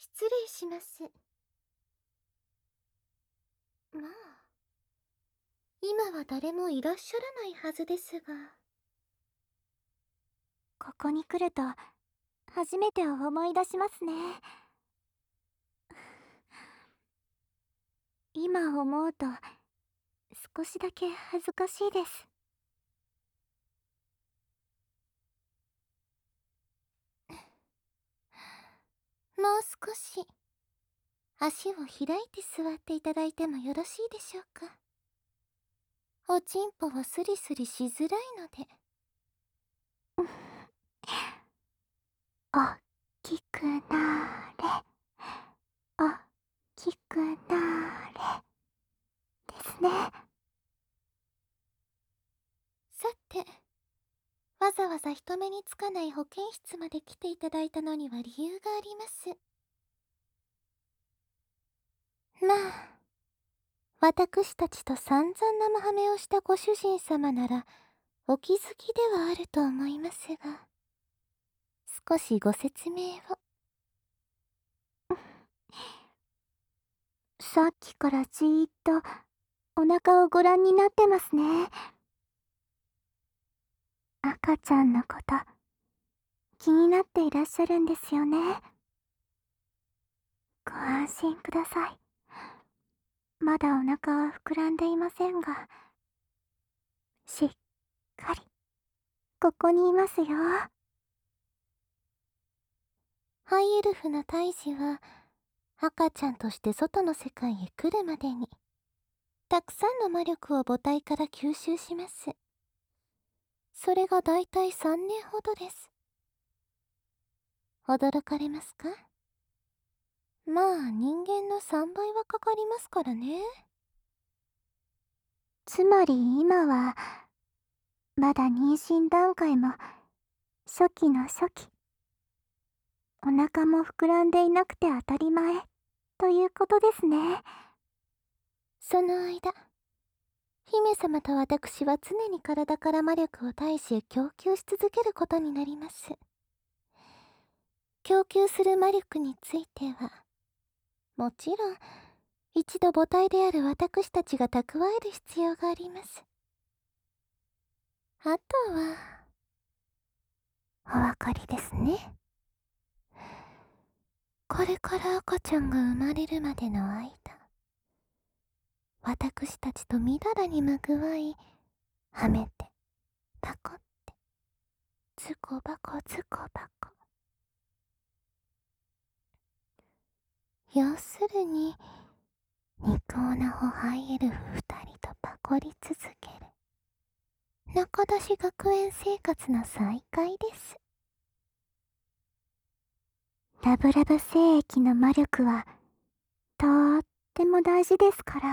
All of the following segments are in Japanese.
失礼します。まあ、今は誰もいらっしゃらないはずですが。 ここに来ると初めてを思い出しますね。今思うと少しだけ恥ずかしいです。 もう少し足を開いて座っていただいてもよろしいでしょうか。おちんぽはスリスリしづらいので。 おっきくなれ、おっきくなれですね。 さて、わざわざ人目につかない保健室まで来ていただいたのには理由があります。まあ、私たちと散々生ハメをしたご主人様ならお気づきではあると思いますが、少しご説明を。 さっきからじーっとお腹をご覧になってますね。赤ちゃんのこと気になっていらっしゃるんですよね。ご安心ください。まだお腹は膨らんでいませんが、しっかりここにいますよ。 ハイエルフの胎児は赤ちゃんとして外の世界へ来るまでにたくさんの魔力を母体から吸収します。それがだいたい3年ほどです。驚かれますか？まあ人間の3倍はかかりますからね。 つまり今はまだ妊娠段階も初期の初期。お腹も膨らんでいなくて当たり前ということですね。 その間、姫様と私は常に体から魔力を大使へ供給し続けることになります。供給する魔力については、もちろん一度母体である私たちが蓄える必要があります。あとはお分かりですね。これから赤ちゃんが生まれるまでの間、私たちとみだらにまぐわい、はめてパコってズコバコズコバコ。要するに肉オナホハイエルフ2人とパコり続ける中出し学園生活の再開です。 ラブラブ精液の魔力はとっても大事ですから、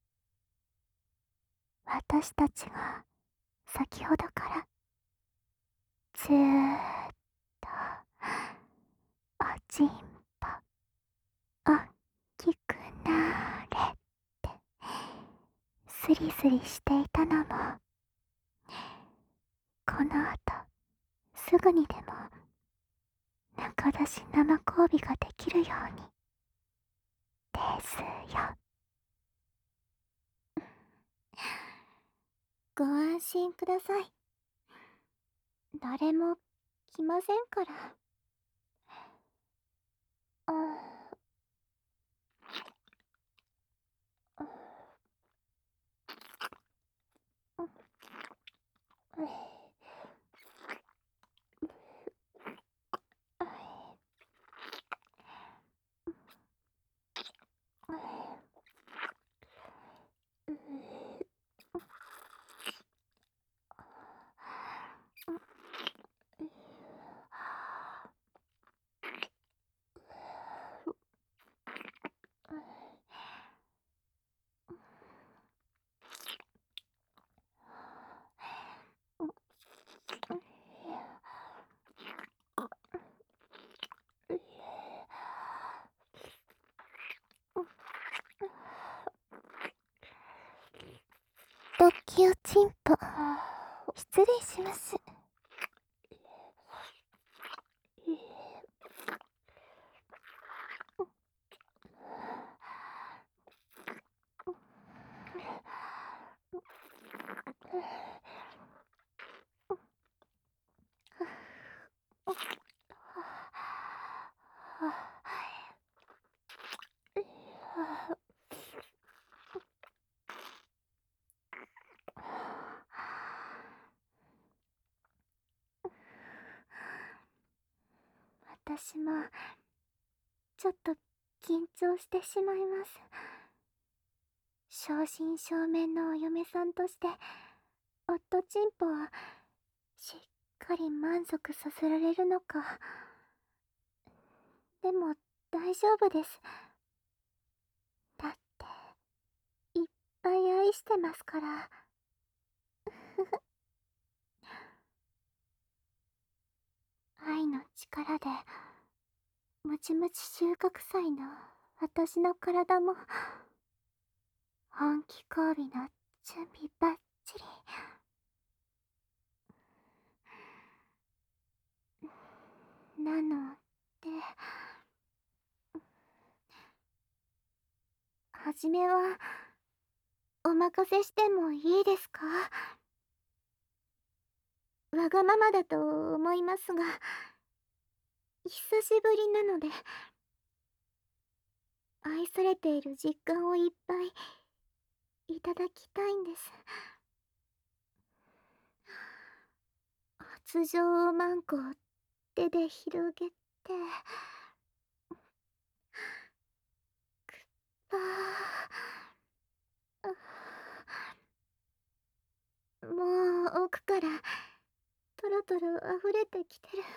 私たちが先ほどからずーっとおちんぽおっきくなれってスリスリしていたのも、この後すぐにでも中出し生交尾ができるようにですよ。ご安心ください。誰も来ませんから。あドッキオチンポ、失礼します。 私もちょっと緊張してしまいます。正真正銘のお嫁さんとして夫チンポをしっかり満足させられるのか。でも大丈夫です。だっていっぱい愛してますから。愛の力でムチムチ収穫祭の私の体も本気交尾の準備バッチリなので、はじめはお任せしてもいいですか？わがままだと思いますが、久しぶりなので愛されている実感をいっぱいいただきたいんです。発情をマンコを手で広げて、あもう奥からトロトロ溢れてきてる。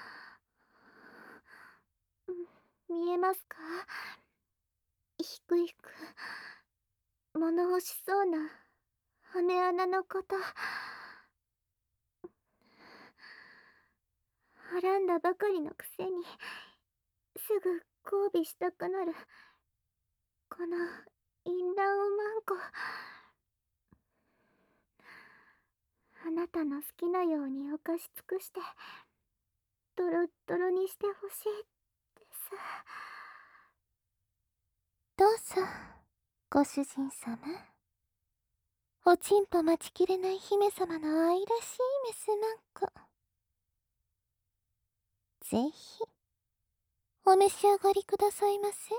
見えますか？ひくひく物欲しそうな羽穴のこと。はらんだばかりのくせにすぐ交尾したくなるこの淫乱をマンコ。あなたの好きなように犯し尽くしてドロッドロにしてほしいです。 どうぞ、ご主人様。おちんぽ待ちきれない姫様の愛らしいメスマンコ。ぜひ、お召し上がりくださいませ。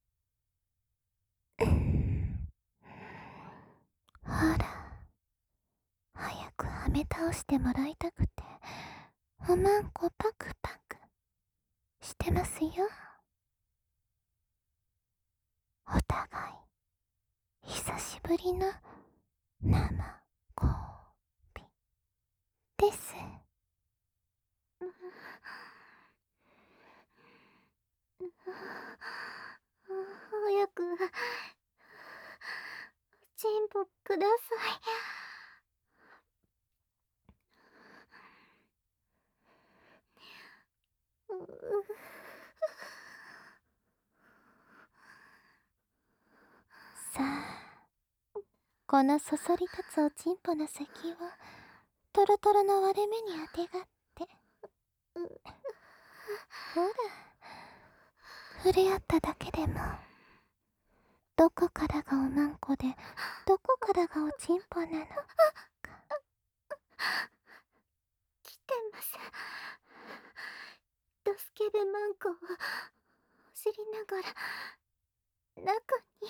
ほら、早くはめ倒してもらいたくて、おまんこパクパクしてますよ。お互い、久しぶりの生交尾です。 早くチンポください。 さあ、このそそり立つおちんぽの先をトロトロの割れ目にあてがって、ほら、触れ合っただけでもどこからがおまんこでどこからがおちんぽなのか。 来てます。ドスケベマンコを知りながら中に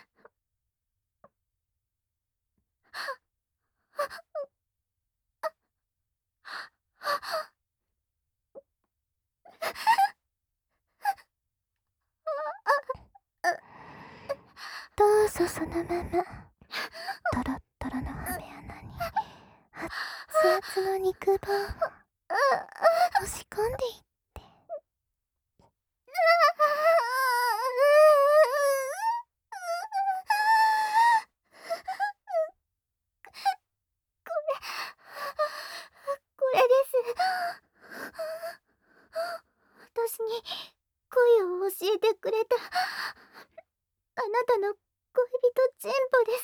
どうぞそのままトロットロの羽穴に熱々の肉棒を押し込んでいって。 これです。私に恋を教えてくれたあなたの恋人チンポです。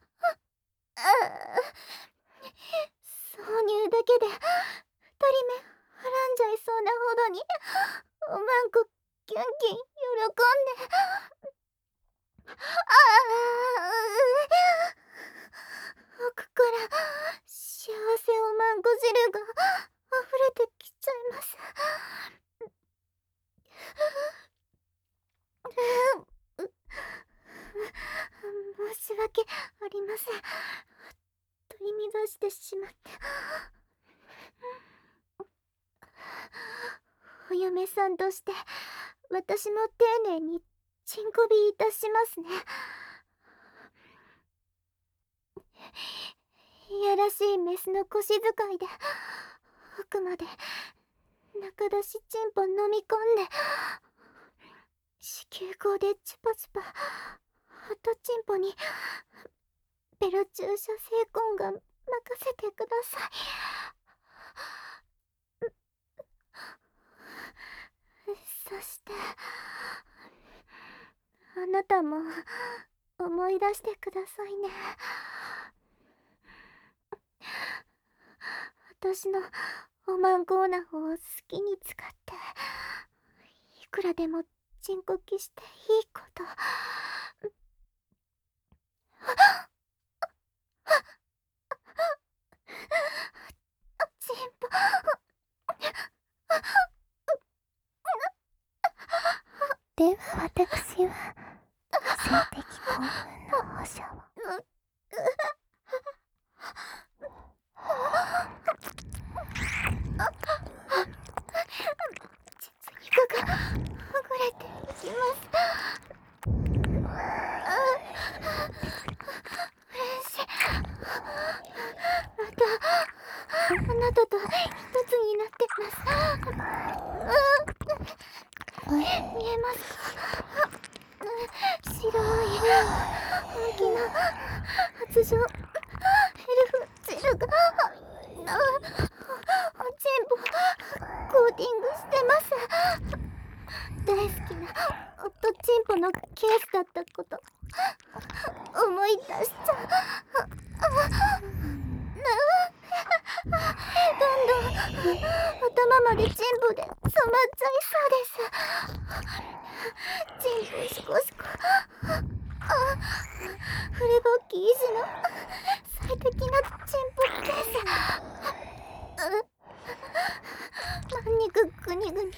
挿入だけで2人目はらんじゃいそうなほどにおまんこキュンキュン喜んで、奥から幸せおまんこ汁が溢れてきちゃいます。申し訳ありません。取り乱してしまって。 お嫁さんとして私も丁寧にチンコビいたしますね。いやらしいメスの腰使いで奥まで中出しチンポ飲み込んで、子宮口でチュパチュパホットチンポにベロ注射成婚が任せてください。そしてあなたも思い出してくださいね。私のおまんこうな方を好きに使っていくらでもチンコキしていいこと。チンポでは私は性的興奮の保証を。 肉がほぐれていきます。嬉しい。あなたと一つになってます。見えますか？白い大きな発情エルフゼルがおちんぽコーティングしてます。大好きなホットチンポのケースだったこと思い出しちゃう。どんどん頭までチンポで染まっちゃいそうです。チンポシコシコ。フレボッキー医師の最適なチンポケース。まんにくグニグニ。電動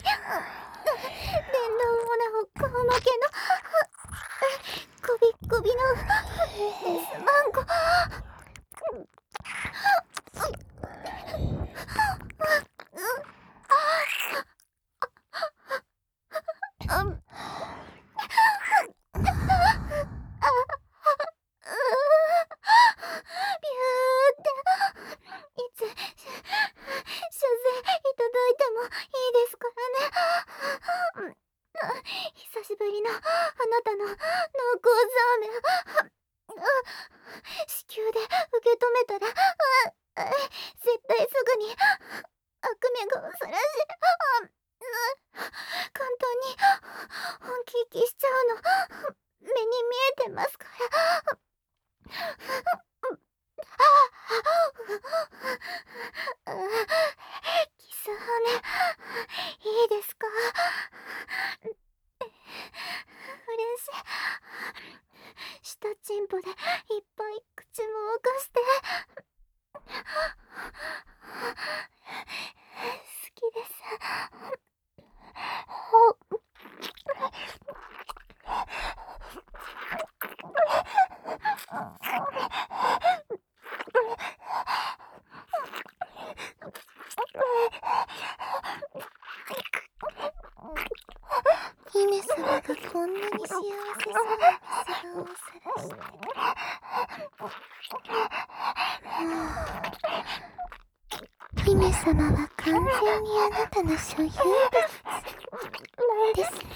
オナホ顔負けのこびっこびのデスマンゴ。久しぶりのあなたの濃厚そうめん子宮で受け止めたら絶対すぐに悪夢が恐ろしい。簡単に本気息しちゃうの目に見えてますから。キス羽いいですか？嬉しい。下チンポでいっぱい口も動かして好きです。 姫様がこんなに幸せそうな素顔をさらして、姫様は完全にあなたの所有物ですね。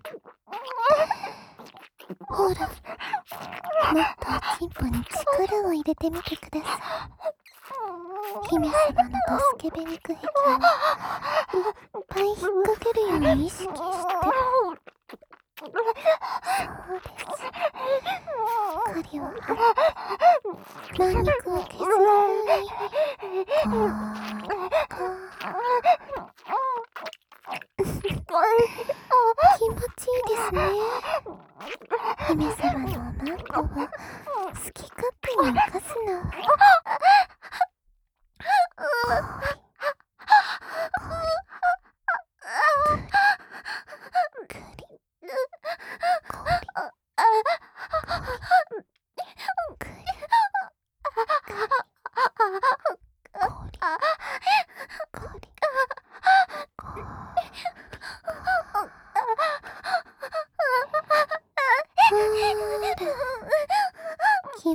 ほら、もっとおちんぽに力を入れてみてください。姫様のドスケベ肉壁をいっぱい引っ掛けるように意識して。そうです。光を張って軟肉を削るように気持ちいいですね。姫様のおまんこは好き勝手に犯すの。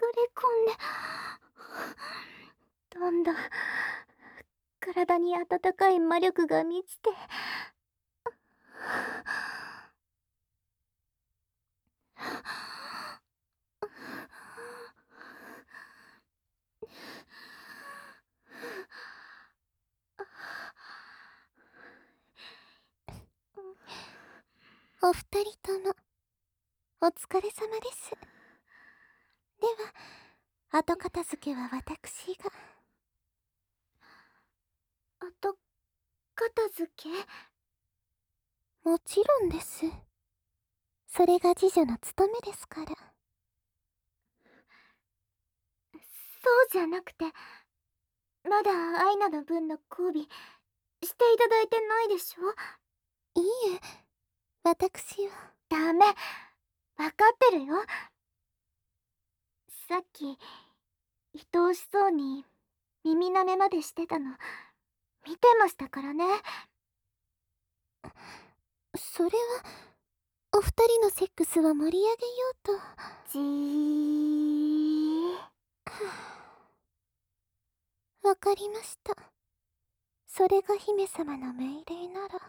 込んで、どんどん体に温かい魔力が満ちて、 お二人ともお疲れ様です。では後片付けは私が。 後片付け？ もちろんです。それが次女の務めですから。 そうじゃなくて、まだアイナの分の交尾していただいてないでしょ？ いいえ、私は。 ダメ、わかってるよ。さっき愛おしそうに耳舐めまでしてたの見てましたからね。 それはお二人のセックスを盛り上げようと。 じー。 わかりました。それが姫様の命令なら。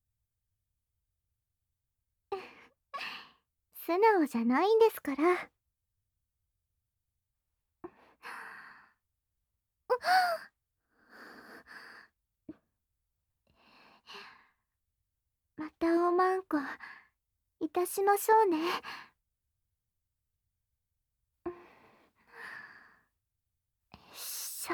素直じゃないんですから。またおまんこいたしましょうね。よいしょ。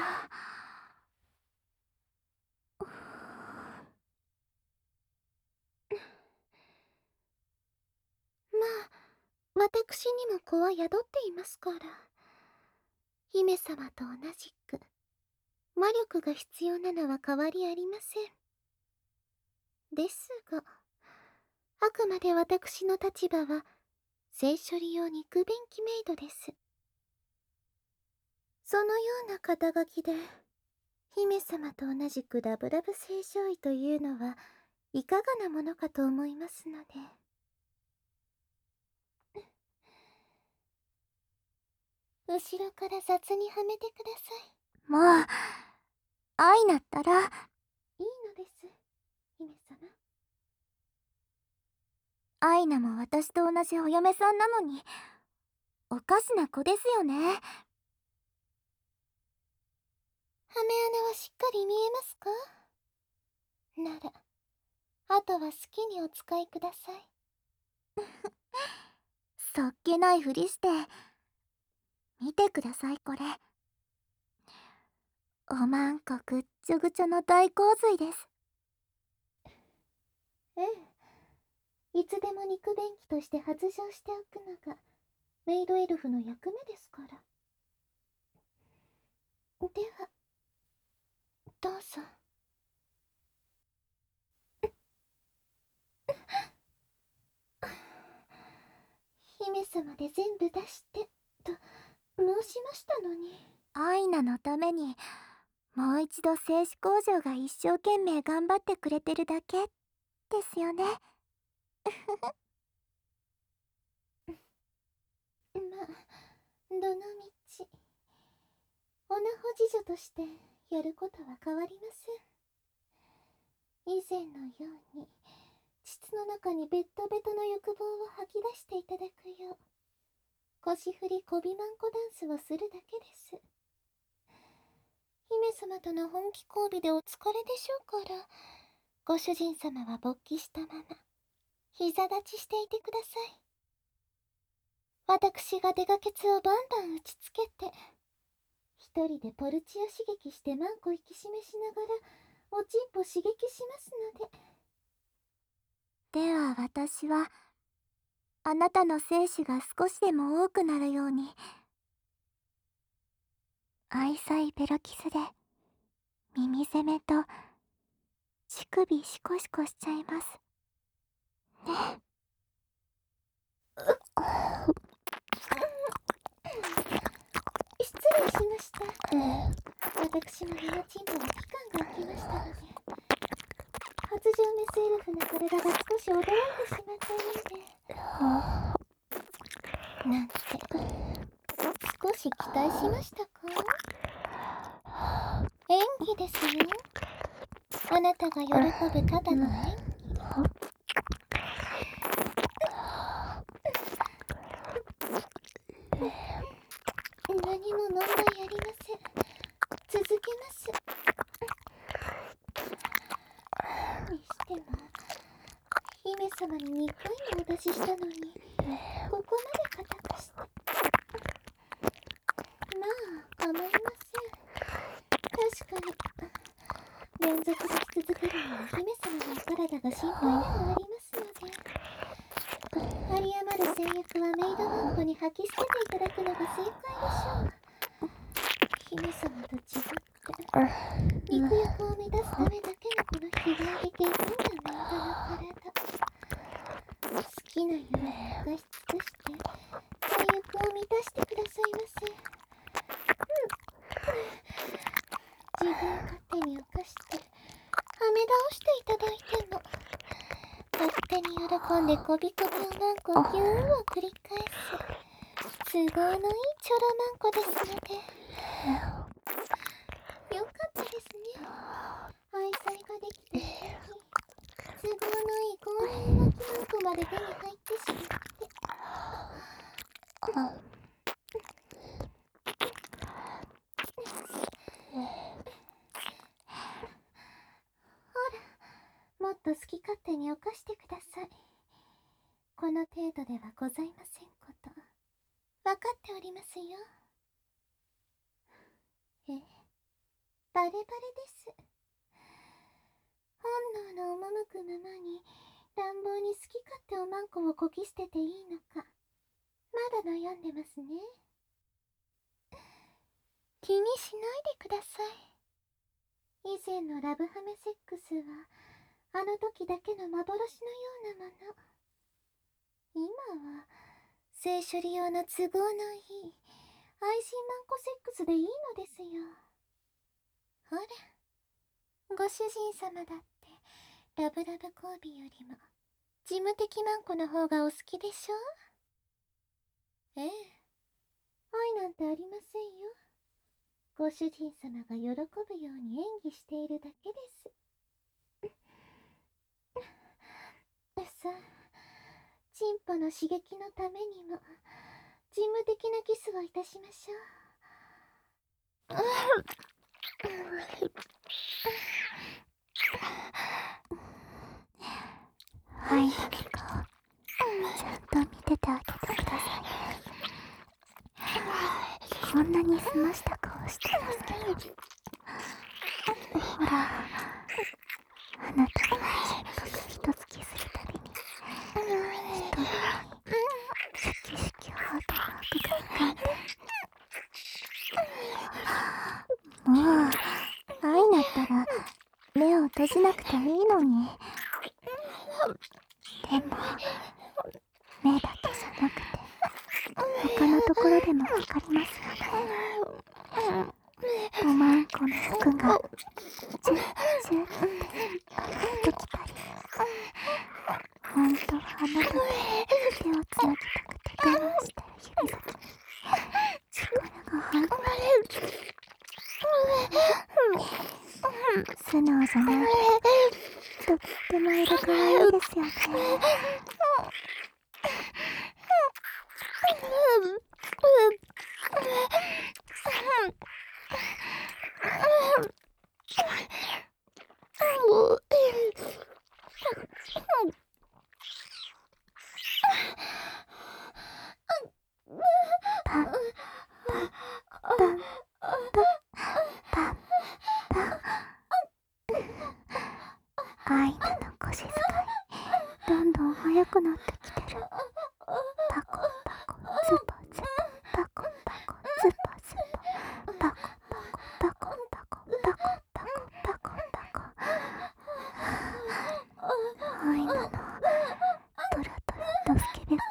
まあ、私にも子は宿っていますから。姫様と同じく魔力が必要なのは変わりありません。ですが、あくまで私の立場は性処理用肉便器メイドです。そのような肩書きで姫様と同じくラブラブ正常位というのはいかがなものかと思いますので。後ろから雑にはめてくださもうアイナったら。 い。いいのです、姫様。 アイナも私と同じお嫁さんなのにおかしな子ですよね。 はめ穴はしっかり見えますか？なら、あとは好きにお使いください。 そっけないふりして見てください。これおまんこぐっちょぐちょの大洪水です。 ええ、いつでも肉便器として発情しておくのがメイドエルフの役目ですから。ではどうぞ。姫様で全部出してと申しましたのに。 アイナのためにもう一度製紙工場が一生懸命頑張ってくれてるだけですよね。 まあ、どのみちオナホ次女としてやることは変わりません。以前のように膣の中にベッドベトの欲望を吐き出していただくよう腰振りこびまんこダンスをするだけです。姫様との本気交尾でお疲れでしょうから、ご主人様は勃起したまま膝立ちしていてください。私が出がけつをバンバン打ちつけて、一人でポルチを刺激してマンコ引き締めしながらおちんぽ刺激しますので。 では私はあなたの精子が少しでも多くなるように愛妻ベロキスで耳攻めと乳首シコシコしちゃいますね。 失礼しました。私の身のチンポは期間が空きましたので、発情メスエルフの体が少し驚いてしまったようで。なんて少し期待しましたか？演技ですよ。あなたが喜ぶただの演技。何も問題ありません。続けます。にしても姫様に2回もお出ししたのに、ここまで固くして。まあ構いません。確かに連続でし続けるには姫様のお体が心配でもありますので、有り余る性欲はメイドワンコに吐き捨てていただくのが正解でしょう。姫様と違って肉欲を満たすためだけのこの非売で下品なメイドの体、好きなように浮かし尽くして性欲を満たしてくださいませ。自分勝手に犯してはめ倒していただいても、勝手に喜んでこびこびおまんこギューを繰り返す都合のいいチョロまんこですので。よかったですね。愛妻ができた時、都合のいい公認巻きまんこまで手に入ってしまって。もっと好き勝手に犯してください。この程度ではございませんこと、分かっておりますよ。バレバレです。本能の赴くままに乱暴に好き勝手おまんこをこき捨てていいのか、まだ悩んでますね。気にしないでください。以前のラブハメセックスはあの時だけの幻のようなもの。今は性処理用の都合のいい愛人マンコセックスでいいのですよ。ほら、ご主人様だってラブラブ交尾よりも事務的マンコの方がお好きでしょ？ええ、愛なんてありませんよ。ご主人様が喜ぶように演技しているだけです。さあ、チンポの刺激のためにも事務的なキスをいたしましょう。 はい、ちゃんと見ててあげてください。こんなに澄ました顔してますけど、ほら、あなたの心拍一つきするたびに一人シュキシュキハートマークが浮かんで、もう愛なったら目を閉じなくていいのに。でも目だけじゃなくて他のところでも光りますよね。おまんこの服がチュッチュッって上がってきたり、ほんとはあなたと手をつなぎたくて我慢してる指先に力が入ったり、素直じゃないとっても色可愛いですよね。パンパンパンパンパン、愛の腰使いどんどん速くなってきてる。パコパコズパズパ、パコパコズパズパ、パコパコパコパコパコパコパコパコ。愛なのトロトロとスケベ交尾を見てる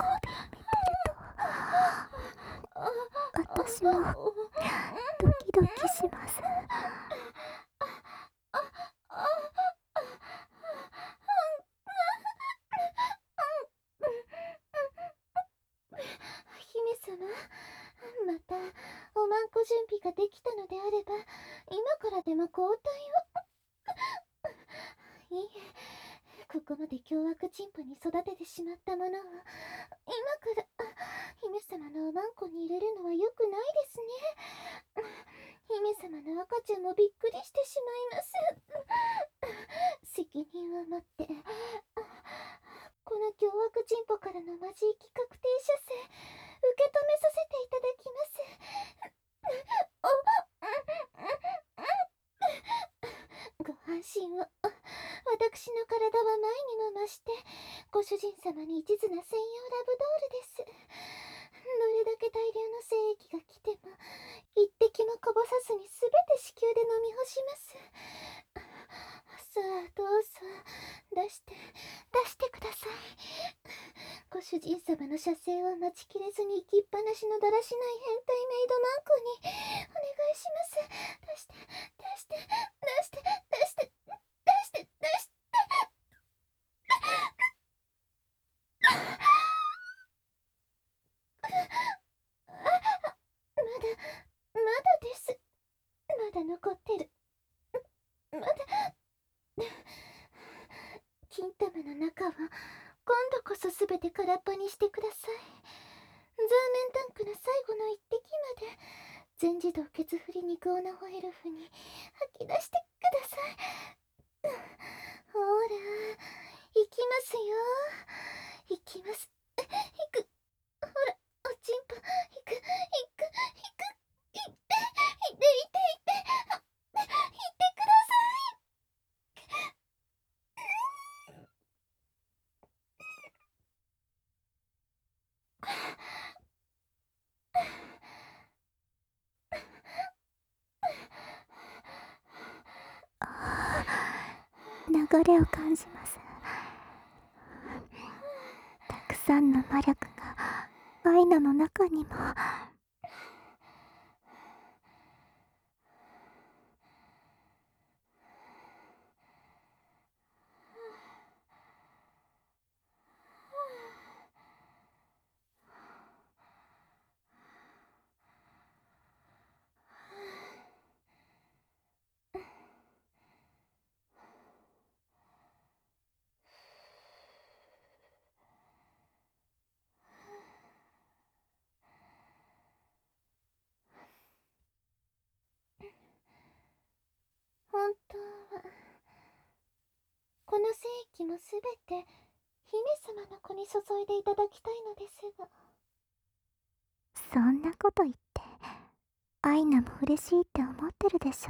と、私もドキドキします。 姫様、またおまんこ準備ができたのであれば、今からでも交代を。いいえ、ここまで凶悪チンポに育ててしまったものを、今から姫様のおまんこに入れるのは良くないですね。姫様の赤ちゃんもびっくりしてしまいます。責任を持って、この凶悪チンポからのマジ生き確定射精、受け止めさせていただきます。ご安心を。私の体は前にも増して、ご主人様に一途な専用ラブドールです。どれだけ大量の精液が来ても、一滴もこぼさずに全て子宮で飲み干します。さあ、どうぞ、出してください。ご主人様の射精を待ちきれずに行きっぱなしのだらしない変態メイドマンコにお願いします。出して出して出して出して出して出して。まだです。まだ残ってる。まだ。金玉の中を今度こそ全て空っぽにしてください。ザーメンタンクの最後の一滴まで全自動ケツ振り肉オナホエルフに吐き出してください。ほら、行きますよ。行きます。行く。ほら、おちんぽ、行く、行く、行く、行って、行って、行って、行ってください。 流れを感じます。たくさんの魔力がアイナの中にも。 本当はこの精液もすべて姫様の子に注いでいただきたいのですが。 そんなこと言ってアイナも嬉しいって思ってるでしょ。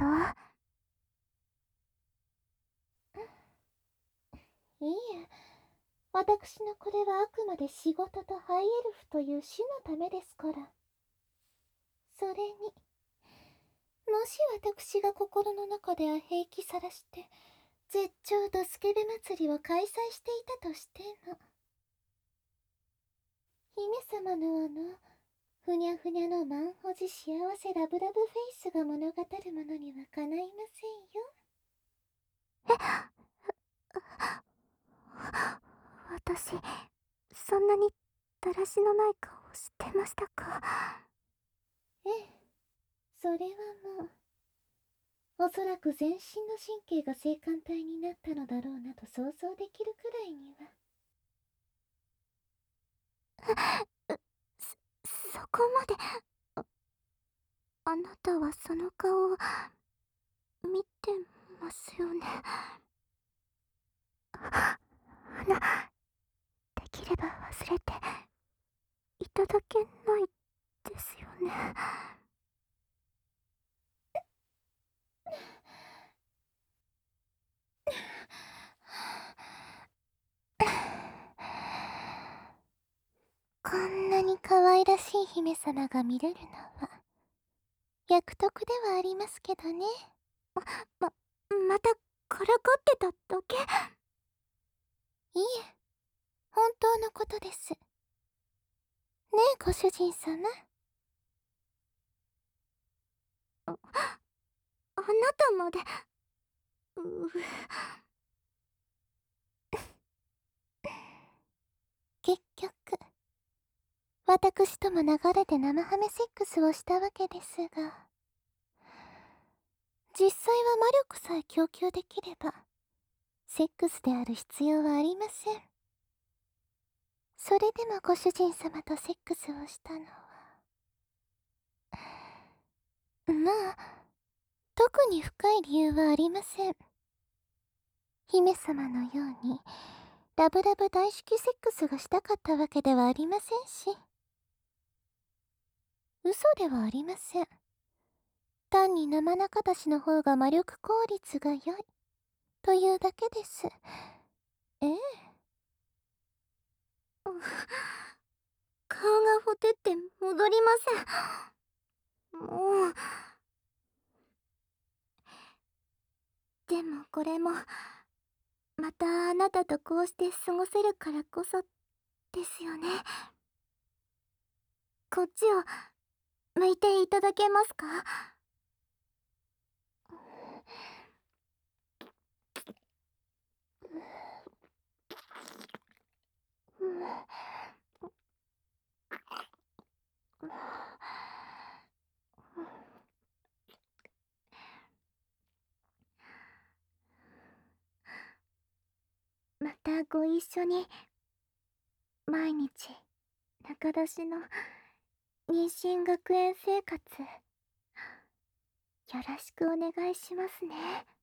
いいえ、私のこれはあくまで仕事とハイエルフという種のためですから。それに、もし私が心の中でアヘ気さらして絶頂ドスケベ祭りを開催していたとしても、姫様のふにゃふにゃのマンホジ幸せラブラブフェイスが物語るものにはかないませんよ。 私、そんなにだらしのない顔をしてましたか？ ええ、それはもう、おそらく全身の神経が性感帯になったのだろうなと想像できるくらいには。 そこまで。あなたはその顔を見てますよね。できれば忘れていただけないですよね。 こんなに可愛らしい姫様が見れるのは役得ではありますけどね。 またからかってただけ。 いいえ、本当のことです。ねえ、ご主人様。 あなたまで。 結局私とも流れで生ハメセックスをしたわけですが、実際は魔力さえ供給できれば、セックスである必要はありません。それでもご主人様とセックスをしたのは、まあ、特に深い理由はありません。姫様のように、ラブラブ大好きセックスがしたかったわけではありませんし。嘘ではありません。単に生中出しの方が魔力効率が良い、というだけです。ええ。 顔がほてって戻りません。もう。でもこれも、またあなたとこうして過ごせるからこそ、ですよね。こっちを、向いていただけますか？またご一緒に、毎日、中出しの、妊娠学園生活、よろしくお願いしますね。